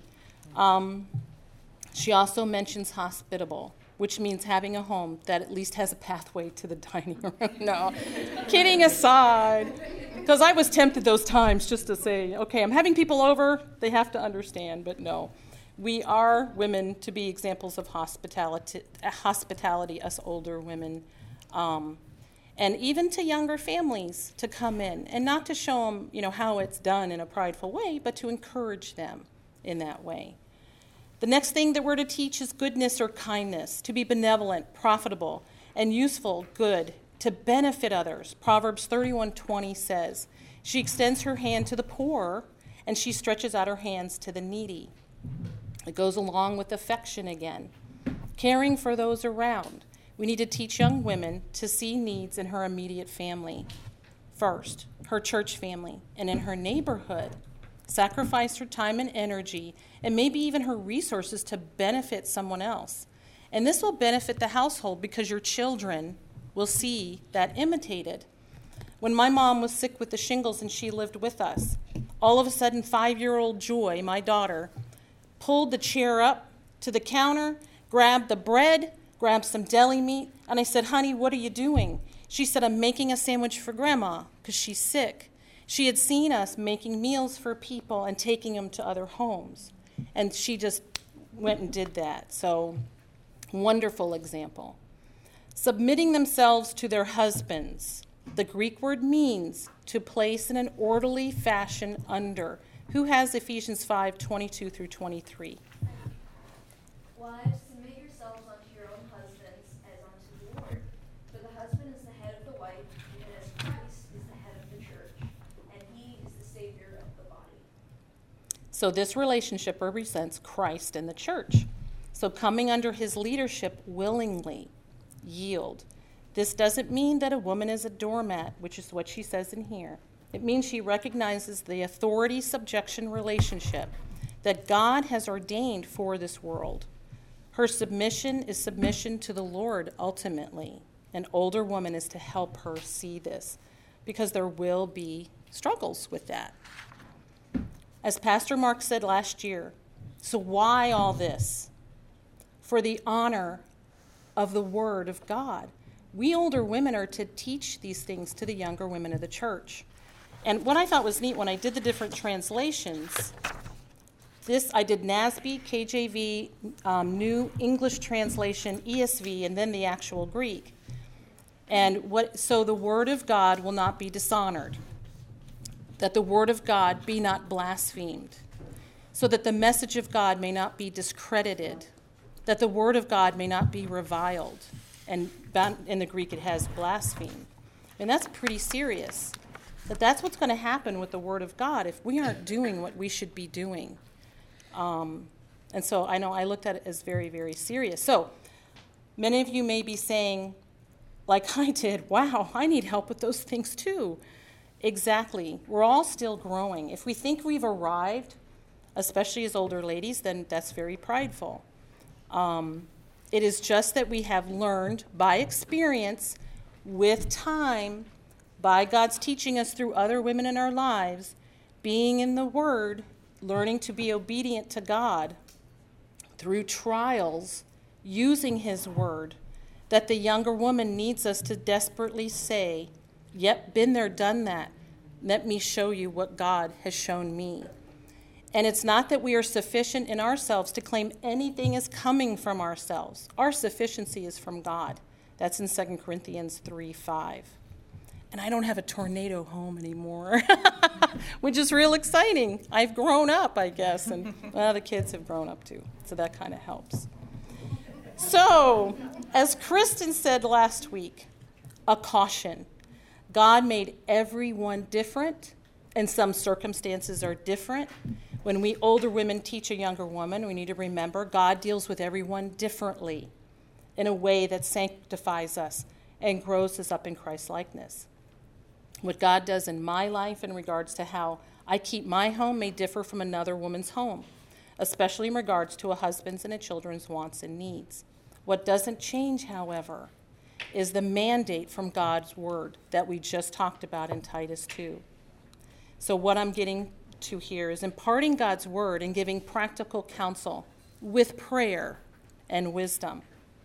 She also mentions hospitable, which means having a home that at least has a pathway to the dining room. No, kidding aside, because I was tempted those times just to say, okay, I'm having people over, they have to understand, but no. We are women to be examples of hospitality, us older women. and even to younger families to come in, and not to show them, how it's done in a prideful way, but to encourage them in that way. The next thing that we're to teach is goodness or kindness, to be benevolent, profitable, and useful, good, to benefit others. Proverbs 31:20 says, "She extends her hand to the poor, and she stretches out her hands to the needy." It goes along with affection again. Caring for those around. We need to teach young women to see needs in her immediate family first, her church family, and in her neighborhood. Sacrifice her time and energy, and maybe even her resources to benefit someone else. And this will benefit the household because your children will see that imitated. When my mom was sick with the shingles and she lived with us, all of a sudden 5-year-old Joy, my daughter, pulled the chair up to the counter, grabbed the bread, grabbed some deli meat, and I said, "Honey, what are you doing?" She said, "I'm making a sandwich for Grandma because she's sick." She had seen us making meals for people and taking them to other homes, and she just went and did that. So, wonderful example. Submitting themselves to their husbands. The Greek word means to place in an orderly fashion under. Who has Ephesians 5:22 through 23? Wives, submit yourselves unto your own husbands as unto the Lord. For the husband is the head of the wife, even as Christ is the head of the church, and he is the Savior of the body. So this relationship represents Christ and the church. So coming under his leadership willingly, yield. This doesn't mean that a woman is a doormat, which is what she says in here. It means she recognizes the authority-subjection relationship that God has ordained for this world. Her submission is submission to the Lord ultimately. An older woman is to help her see this because there will be struggles with that. As Pastor Mark said last year, so why all this? For the honor of the Word of God. We older women are to teach these things to the younger women of the church. And what I thought was neat when I did the different translations, I did NASB, KJV, New English Translation, ESV, and then the actual Greek. And so the word of God will not be dishonored, that the word of God be not blasphemed, so that the message of God may not be discredited, that the word of God may not be reviled. And in the Greek it has blaspheme. And that's pretty serious. That's what's going to happen with the Word of God if we aren't doing what we should be doing. And so I know I looked at it as very, very serious. So many of you may be saying, like I did, wow, I need help with those things too. Exactly. We're all still growing. If we think we've arrived, especially as older ladies, then that's very prideful. It is just that we have learned by experience, with time, by God's teaching us through other women in our lives, being in the Word, learning to be obedient to God through trials, using His Word, that the younger woman needs us to desperately say, yep, been there, done that. Let me show you what God has shown me. And it's not that we are sufficient in ourselves to claim anything is coming from ourselves. Our sufficiency is from God. That's in 2 Corinthians 3:5. And I don't have a tornado home anymore, which is real exciting. I've grown up, I guess, and the kids have grown up too, so that kind of helps. So, as Kristen said last week, a caution. God made everyone different, and some circumstances are different. When we older women teach a younger woman, we need to remember God deals with everyone differently in a way that sanctifies us and grows us up in Christ-likeness. What God does in my life in regards to how I keep my home may differ from another woman's home, especially in regards to a husband's and a children's wants and needs. What doesn't change, however, is the mandate from God's word that we just talked about in Titus 2. So what I'm getting to here is imparting God's word and giving practical counsel with prayer and wisdom.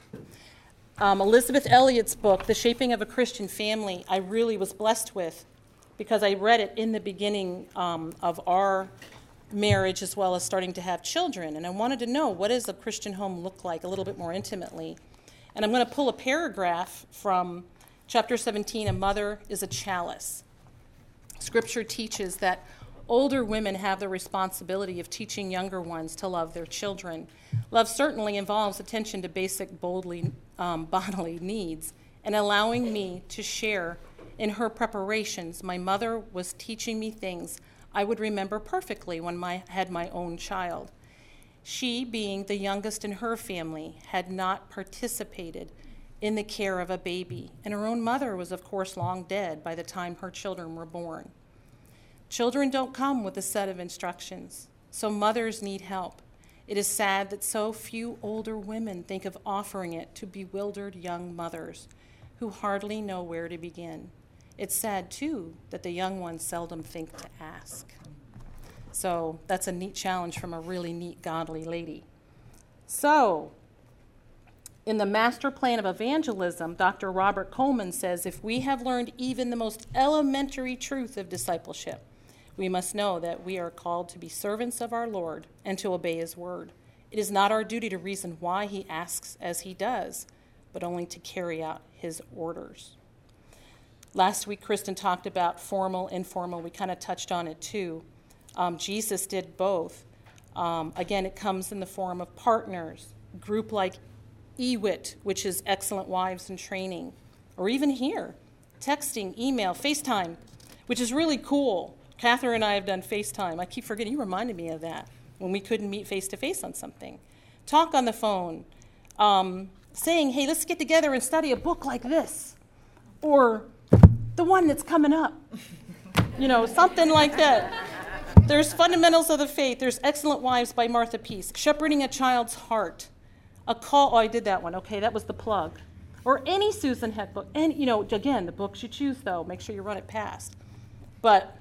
Elizabeth Elliot's book, The Shaping of a Christian Family, I really was blessed with because I read it in the beginning of our marriage as well as starting to have children. And I wanted to know, what does a Christian home look like a little bit more intimately? And I'm going to pull a paragraph from Chapter 17, a mother is a chalice. Scripture teaches that older women have the responsibility of teaching younger ones to love their children. Love certainly involves attention to basic bodily needs, and allowing me to share in her preparations. My mother was teaching me things I would remember perfectly when I had my own child. She, being the youngest in her family, had not participated in the care of a baby, and her own mother was, of course, long dead by the time her children were born. Children don't come with a set of instructions, so mothers need help. It is sad that so few older women think of offering it to bewildered young mothers who hardly know where to begin. It's sad, too, that the young ones seldom think to ask. So that's a neat challenge from a really neat, godly lady. So, in the Master Plan of Evangelism, Dr. Robert Coleman says, if we have learned even the most elementary truth of discipleship, we must know that we are called to be servants of our Lord and to obey his word. It is not our duty to reason why he asks as he does, but only to carry out his orders. Last week, Kristen talked about formal, informal. We kind of touched on it too. Jesus did both. Again, it comes in the form of partners, group like EWIT, which is Excellent Wives in Training, or even here, texting, email, FaceTime, which is really cool. Catherine and I have done FaceTime. I keep forgetting, you reminded me of that, when we couldn't meet face-to-face on something. Talk on the phone, saying, hey, let's get together and study a book like this, or the one that's coming up, something like that. There's Fundamentals of the Faith. There's Excellent Wives by Martha Peace. Shepherding a Child's Heart. A Call, I did that one. Okay, that was the plug. Or any Susan Head book. And, again, the books you choose, though, make sure you run it past. But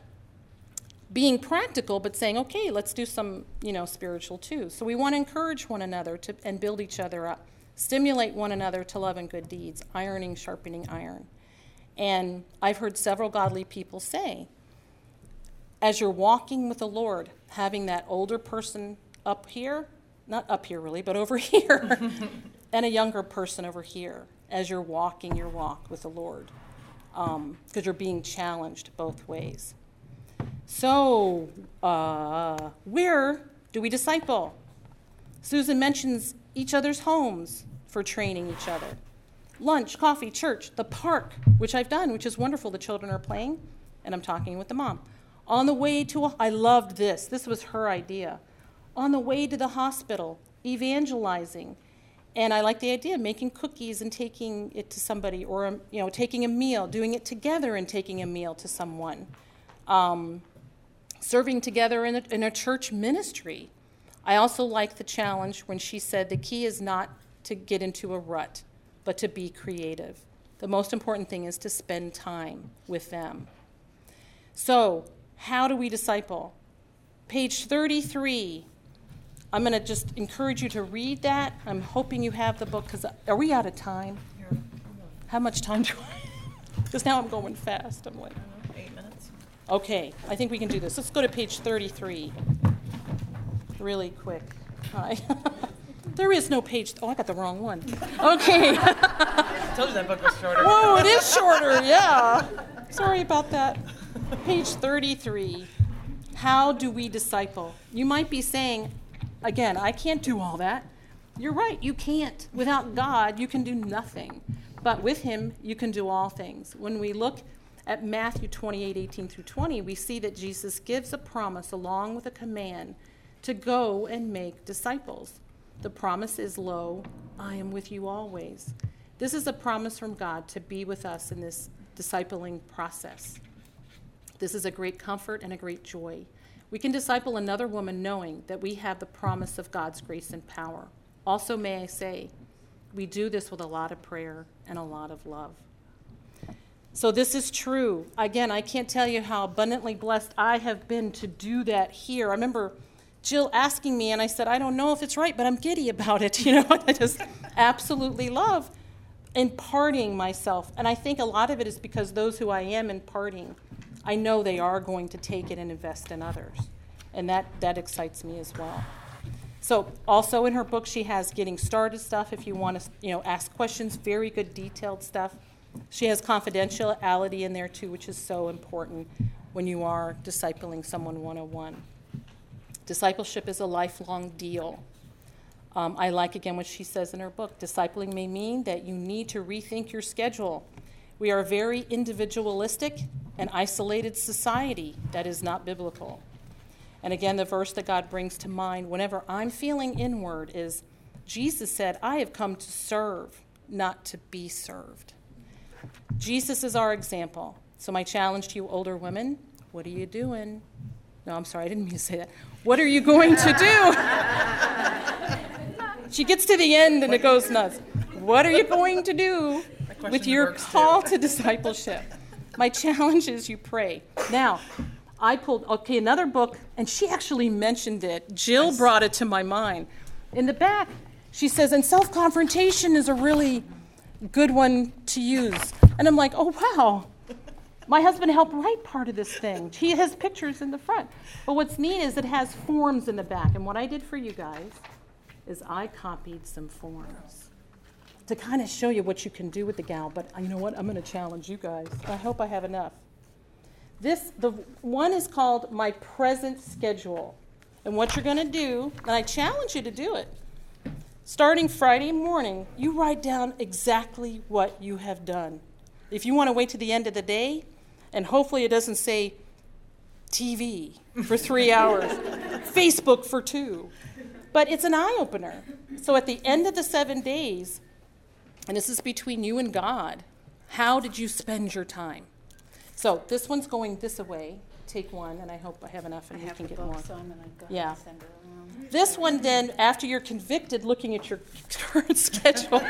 being practical, but saying, okay, let's do some, spiritual too. So we want to encourage one another and build each other up. Stimulate one another to love and good deeds. Ironing, sharpening iron. And I've heard several godly people say, as you're walking with the Lord, having that older person up here, not up here really, but over here, and a younger person over here, as you're walking your walk with the Lord, because you're being challenged both ways. So, where do we disciple? Susan mentions each other's homes for training each other. Lunch, coffee, church, the park, which I've done, which is wonderful. The children are playing, and I'm talking with the mom. On the way to, I loved this. This was her idea. On the way to the hospital, evangelizing. And I like the idea of making cookies and taking it to somebody, or, taking a meal, doing it together and taking a meal to someone. Serving together in a church ministry. I also like the challenge when she said the key is not to get into a rut, but to be creative. The most important thing is to spend time with them. So, how do we disciple? Page 33. I'm going to just encourage you to read that. I'm hoping you have the book, because are we out of time? How much time do I? Because now I'm going fast. I'm like, 8 minutes. Okay, I think we can do this. Let's go to page 33. Really quick. Hi. There is no page. Oh, I got the wrong one. Okay. I told you that book was shorter. Whoa, it is shorter, yeah. Sorry about that. Page 33. How do we disciple? You might be saying, again, I can't do all that. You're right, you can't. Without God, you can do nothing. But with him, you can do all things. When we look at Matthew 28:18-20, we see that Jesus gives a promise along with a command to go and make disciples. The promise is, lo, I am with you always. This is a promise from God to be with us in this discipling process. This is a great comfort and a great joy. We can disciple another woman knowing that we have the promise of God's grace and power. Also, may I say, we do this with a lot of prayer and a lot of love. So this is true. Again, I can't tell you how abundantly blessed I have been to do that here. I remember Jill asking me, and I said, I don't know if it's right, but I'm giddy about it. I just absolutely love imparting myself. And I think a lot of it is because those who I am imparting, I know they are going to take it and invest in others. And that excites me as well. So also in her book, she has getting started stuff if you want to, ask questions, very good detailed stuff. She has confidentiality in there too, which is so important when you are discipling someone 101. Discipleship is a lifelong deal. I like, again, what she says in her book. Discipling may mean that you need to rethink your schedule. We are a very individualistic and isolated society that is not biblical. And again, the verse that God brings to mind whenever I'm feeling inward is, Jesus said, I have come to serve, not to be served. Jesus is our example. So my challenge to you older women, what are you doing? No, I'm sorry, I didn't mean to say that. What are you going to do? She gets to the end and it goes nuts. What are you going to do with your call to discipleship? My challenge is you pray. Now, I pulled, another book, and she actually mentioned it. Jill brought it to my mind. In the back, she says, and self-confrontation is a really good one to use. And I'm like, oh, wow. My husband helped write part of this thing. He has pictures in the front. But what's neat is it has forms in the back. And what I did for you guys is I copied some forms to kind of show you what you can do with the gal. But you know what? I'm going to challenge you guys. I hope I have enough. The one is called My Present Schedule. And what you're going to do, and I challenge you to do it, starting Friday morning, you write down exactly what you have done. If you want to wait to the end of the day, and hopefully it doesn't say TV for 3 hours, Facebook for 2, but it's an eye-opener. So at the end of the 7 days, and this is between you and God, how did you spend your time? So this one's going this way. Take one, and I hope I have enough and we can get more. So I'm gonna go Yeah. and send her around. This one then, after you're convicted, looking at your current schedule.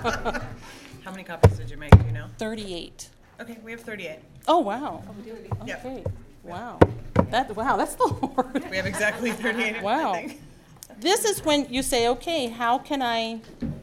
How many copies did you make, do you know? 38. Okay, we have 38. Oh, wow. Yeah. Okay. Wow. That's the Lord. We have exactly 38, Wow. I think. This is when you say, okay, how can I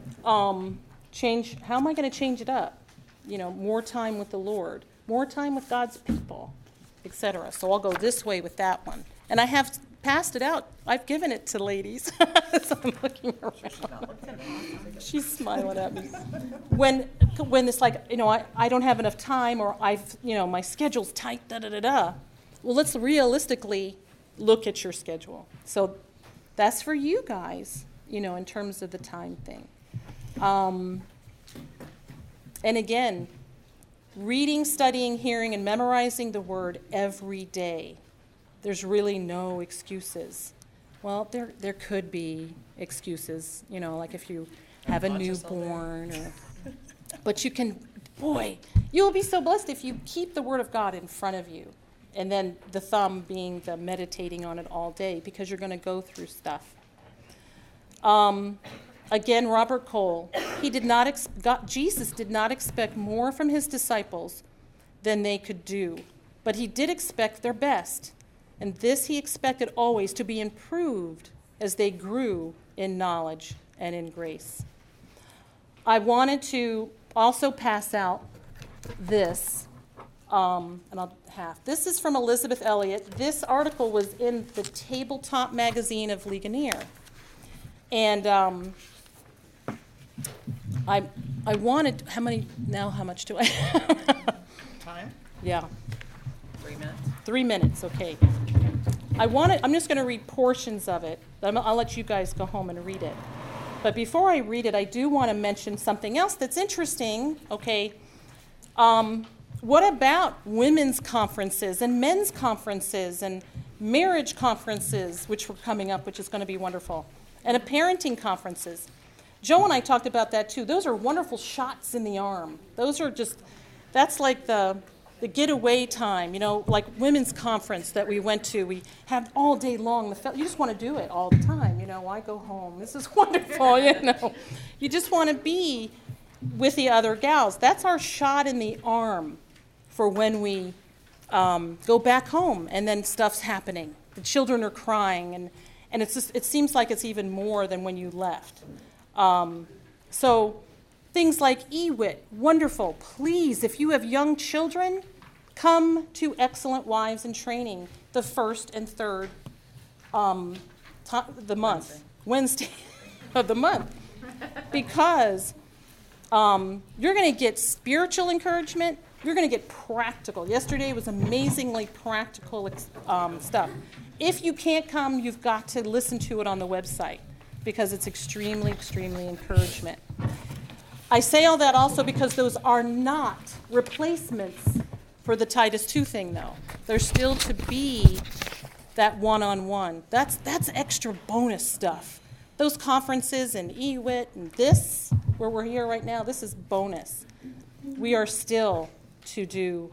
change, how am I going to change it up? You know, more time with the Lord, more time with God's people, etc. So I'll go this way with that one. And I have passed it out. I've given it to ladies. So I'm looking around. She's smiling at me. When it's like, you know, I don't have enough time, or my schedule's tight, da-da-da-da. Well, let's realistically look at your schedule. So that's for you guys, you know, in terms of the time thing. And again, reading, studying, hearing, and memorizing the word every day. There's really no excuses. Well, there could be excuses, you know, like if you have a newborn, but you can, you'll be so blessed if you keep the Word of God in front of you. And then the thumb being the meditating on it all day, because you're going to go through stuff. Again, Robert Cole, Jesus did not expect more from his disciples than they could do, but he did expect their best. And this he expected always to be improved as they grew in knowledge and in grace. I wanted to also pass out this, and I'll have. This is from Elizabeth Elliot. This article was in the Tabletop magazine of Ligonier. And I wanted, how much do I have? Time? Yeah. 3 minutes. 3 minutes, okay. I'm just going to read portions of it. I'll let you guys go home and read it. But before I read it, I do want to mention something else that's interesting, okay? What about women's conferences and men's conferences and marriage conferences, which were coming up, which is going to be wonderful, and a parenting conferences? Joe and I talked about that too. Those are wonderful shots in the arm. That's like the getaway time, you know, like women's conference that we went to. We have all day long. You just want to do it all the time, you know. Why go home? This is wonderful, you know. You just want to be with the other gals. That's our shot in the arm for when we go back home and then stuff's happening. The children are crying, and it seems like it's even more than when you left. So things like EWIT, wonderful. Please, if you have young children, come to Excellent Wives in Training the 1st and 3rd the month, Wednesday of the month, because You're going to get spiritual encouragement. You're going to get practical. Yesterday was amazingly practical stuff. If you can't come, you've got to listen to it on the website because it's extremely, extremely encouragement. I say all that also because those are not replacements for the Titus 2 thing, though. There's still to be that one-on-one. That's extra bonus stuff. Those conferences and EWIT and this, where we're here right now, this is bonus. We are still to do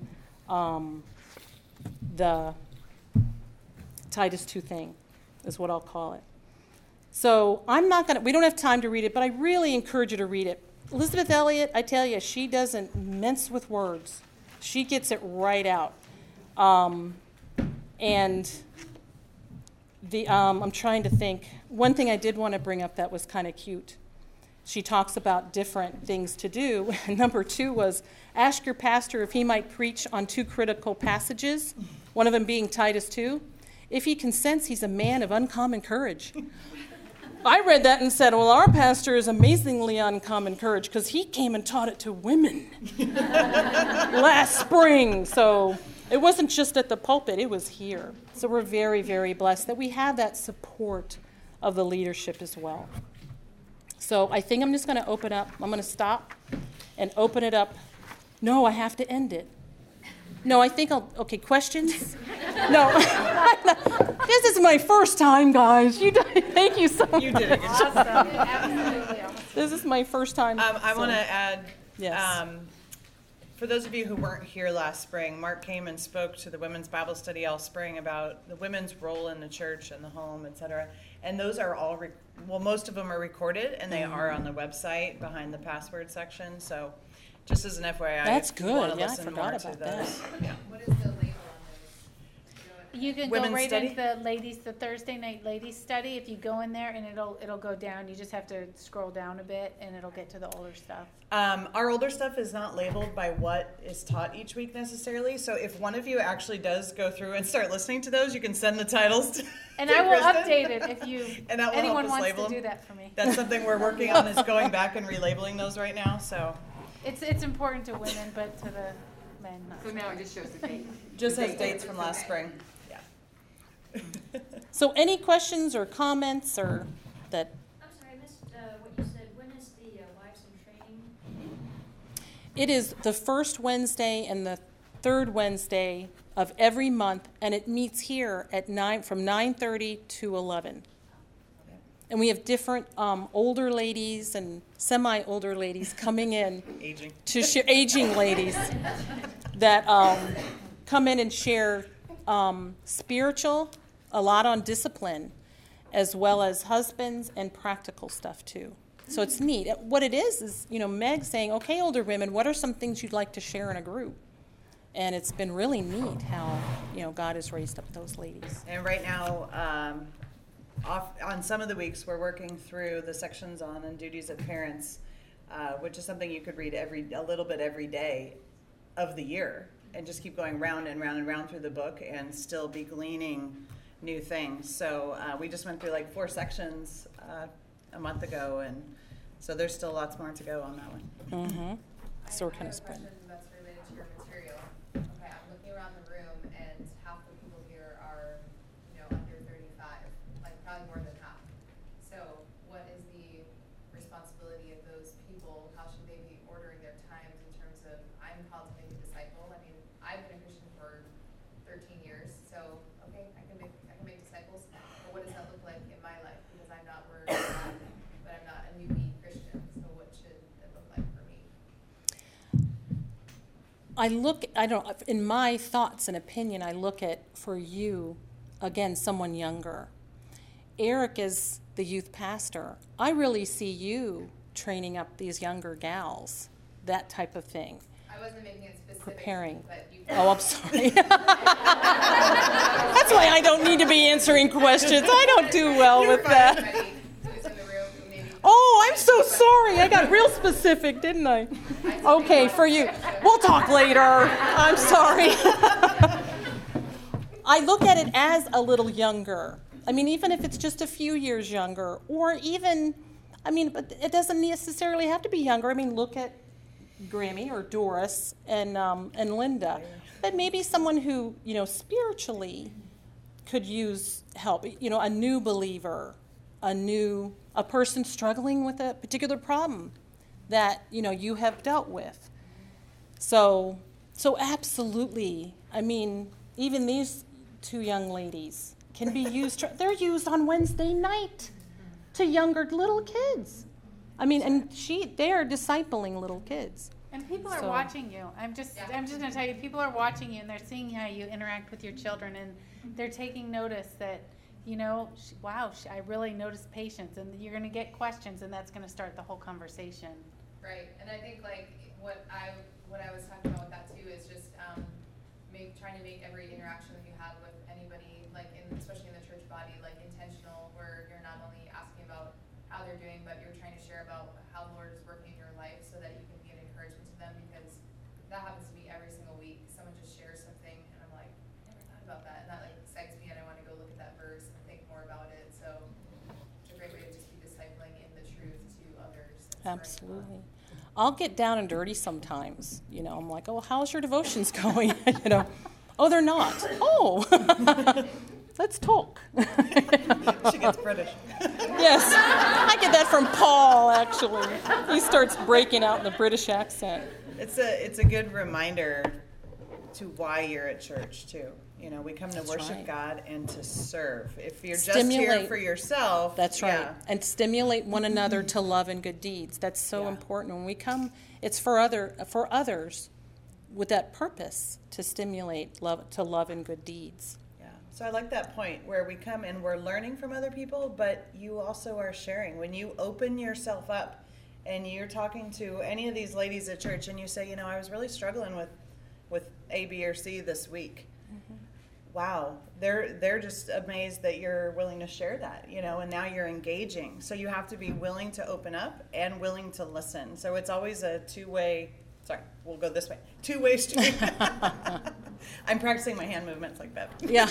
the Titus 2 thing, is what I'll call it. So we don't have time to read it, but I really encourage you to read it. Elizabeth Elliot, I tell you, she doesn't mince with words. She gets it right out. And I'm trying to think. One thing I did want to bring up that was kind of cute. She talks about different things to do. And number 2 was, ask your pastor if he might preach on 2 critical passages, one of them being Titus 2. If he consents, he's a man of uncommon courage. I read that and said, well, our pastor is amazingly uncommon courage because he came and taught it to women last spring. So it wasn't just at the pulpit, it was here. So we're very, very blessed that we have that support of the leadership as well. So I think I'm just going to open up. I'm going to stop and open it up. No, I have to end it. No, I think okay, questions? No. This is my first time, guys. Thank you so much. You did it. Awesome. This is my first time. I want to add, yes. For those of you who weren't here last spring, Mark came and spoke to the women's Bible study all spring about the women's role in the church and the home, etc. And those are all, most of them are recorded, and they are on the website behind the password section. So just as an FYI, that's if you want good. to listen more to those. Yeah. What is the label on those? You can Women's go right study? into the Thursday night ladies study. If you go in there, and it'll go down. You just have to scroll down a bit, and it'll get to the older stuff. Our older stuff is not labeled by what is taught each week necessarily. So if one of you actually does go through and start listening to those, you can send the titles to And to I will Kristen. update it if you And that will help anyone us wants label to do them. that for me. That's something we're working on, is going back and relabeling those right now. So It's important to women, but to the men not. So now it just shows the date. just has dates from last spring. Yeah. So any questions or comments or that? I'm sorry, I missed what you said. When is the Wives in Training? It is the first Wednesday and the third Wednesday of every month, and it meets here at from 9:30 to 11. And we have different older ladies and semi-older ladies coming in Aging. to share, aging ladies that come in and share spiritual, a lot on discipline, as well as husbands and practical stuff too. So it's neat. What it is, Meg saying, okay, older women, what are some things you'd like to share in a group? And it's been really neat how, God has raised up those ladies. And right now, on some of the weeks, we're working through the sections on and duties of parents, which is something you could read a little bit every day of the year, and just keep going round and round and round through the book and still be gleaning new things. So we just went through like 4 sections a month ago, and so there's still lots more to go on that one. Mm-hmm. So we're kind of spreading. That's related to your material. Okay, I'm looking around the room, and half the people here are, under 35, like probably more than half. So what is the responsibility of those people? How should they be ordering their times in terms of, I'm called to make a disciple? I mean, I've been a Christian for 13 years, so okay, I can make disciples. But what does that look like in my life? Because I'm not where I'm at, but I'm not a newbie Christian. So what should it look like for me? In my thoughts and opinion, I look at, for you, again, someone younger. Eric is the youth pastor. I really see you training up these younger gals, that type of thing. I wasn't making it specific. Preparing. But you I'm sorry. That's why I don't need to be answering questions. I don't do well with that. Who's in the room who maybe Oh, I'm so sorry. I got real specific, didn't I? Okay, for you. We'll talk later. I'm sorry. I look at it as a little younger. I mean, even if it's just a few years younger, or even, I mean, but it doesn't necessarily have to be younger. I mean, look at Grammy or Doris and Linda. But maybe someone who, spiritually could use help, a new believer, a person struggling with a particular problem that, you have dealt with. So absolutely. I mean, even these two young ladies can be used, they're used on Wednesday night to younger little kids. I mean, and they are discipling little kids. And people are watching you. I'm just going to tell you, people are watching you, and they're seeing how you interact with your children, and they're taking notice that, wow, I really noticed patience, and you're going to get questions, and that's going to start the whole conversation. Right, and I think like what I was talking about with that too is just trying to make every interaction that you have with anybody, like especially in the church body, like intentional, where you're not only asking about how they're doing, but you're trying to share about how the Lord is working in your life, so that you can be an encouragement to them. Because that happens to me every single week. Someone just shares something, and I'm like, I never thought about that, and that like excites me, and I want to go look at that verse and think more about it. So it's a great way to just be discipling in the truth to others. Absolutely. I'll get down and dirty sometimes. I'm like, oh, how's your devotions going? Oh, they're not. Oh, let's talk. She gets British. Yes, I get that from Paul, actually. He starts breaking out in the British accent. It's a good reminder to why you're at church, too. We come to worship God and to serve. If you're just here for yourself. That's right. Yeah. And stimulate one another to love and good deeds. That's so important. When we come, it's for others with that purpose to stimulate love and good deeds. Yeah. So I like that point where we come and we're learning from other people, but you also are sharing. When you open yourself up and you're talking to any of these ladies at church and you say, I was really struggling with A, B, or C this week. Wow, they're just amazed that you're willing to share that, and now you're engaging. So you have to be willing to open up and willing to listen. So it's always a two-way street. I'm practicing my hand movements like that. Yeah.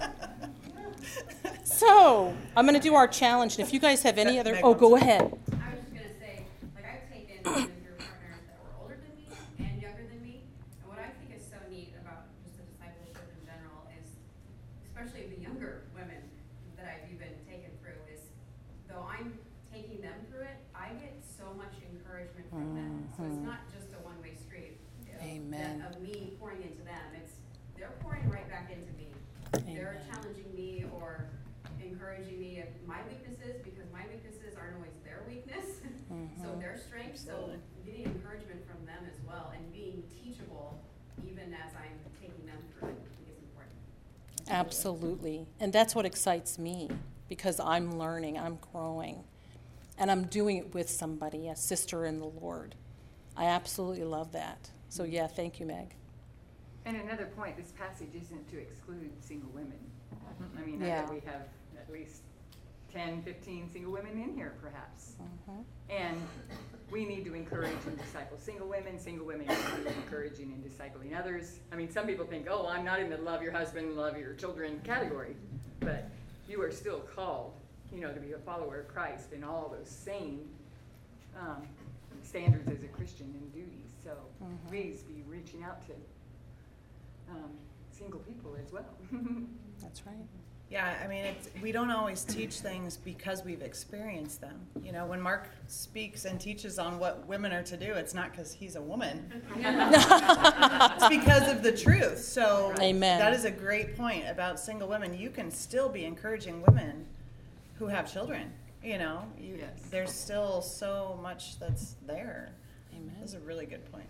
So I'm going to do our challenge, and if you guys have any other, go ahead. I was just going to say, I've taken some of your partners that were older than me and younger than me, and what I think is so neat about just the discipleship in general is, especially the younger women that I've even taken through, is though I'm taking them through it, I get so much encouragement from them. So it's not just a one-way street. Amen. Of me pouring into them. They're pouring right back into me. Amen. They're challenging me or encouraging me of my weaknesses, because my weaknesses aren't always their weakness. So their strengths. So getting encouragement from them as well, and being teachable even as I'm taking them through it, I think is important. Absolutely. And that's what excites me, because I'm learning, I'm growing, and I'm doing it with somebody, a sister in the Lord. I absolutely love that. So thank you, Meg. And another point, this passage isn't to exclude single women. I mean, I bet we have at least 10, 15 single women in here, perhaps. And we need to encourage and disciple single women. Single women need encouraging and discipling others. I mean, some people think, I'm not in the love your husband, love your children category. But you are still called, to be a follower of Christ and all those same standards as a Christian and duties. So please be reaching out to single people as well. That's right. Yeah, I mean, we don't always teach things because we've experienced them. When Mark speaks and teaches on what women are to do, it's not because he's a woman. It's because of the truth. So Amen. That is a great point about single women. You can still be encouraging women who have children. There's still so much that's there. Amen. That's a really good point.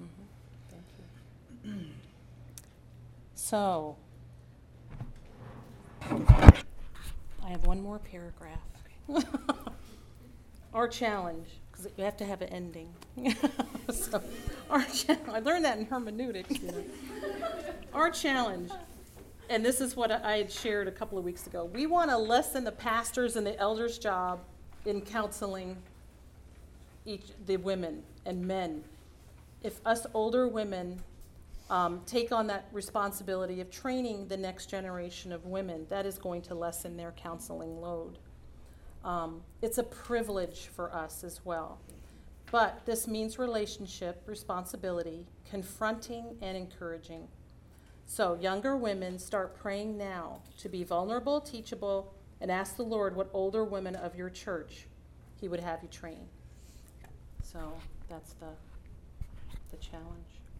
Thank you. So, I have one more paragraph. Our challenge, because we have to have an ending. So, I learned that in hermeneutics. Our challenge, and this is what I had shared a couple of weeks ago. We want to lessen the pastor's and the elder's job in counseling the women and men. If us older women take on that responsibility of training the next generation of women, that is going to lessen their counseling load. It's a privilege for us as well. But this means relationship, responsibility, confronting, and encouraging. So younger women, start praying now to be vulnerable, teachable, and ask the Lord what older women of your church He would have you train. So that's the challenge.